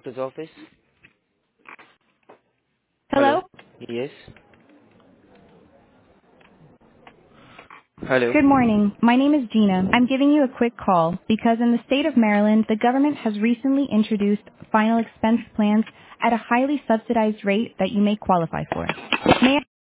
doctor's office? Hello? Hello? Yes? Hello? Good morning. My name is Gina. I'm giving you a quick call because in the state of Maryland, the government has recently introduced final expense plans at a highly subsidized rate that you may qualify for. May I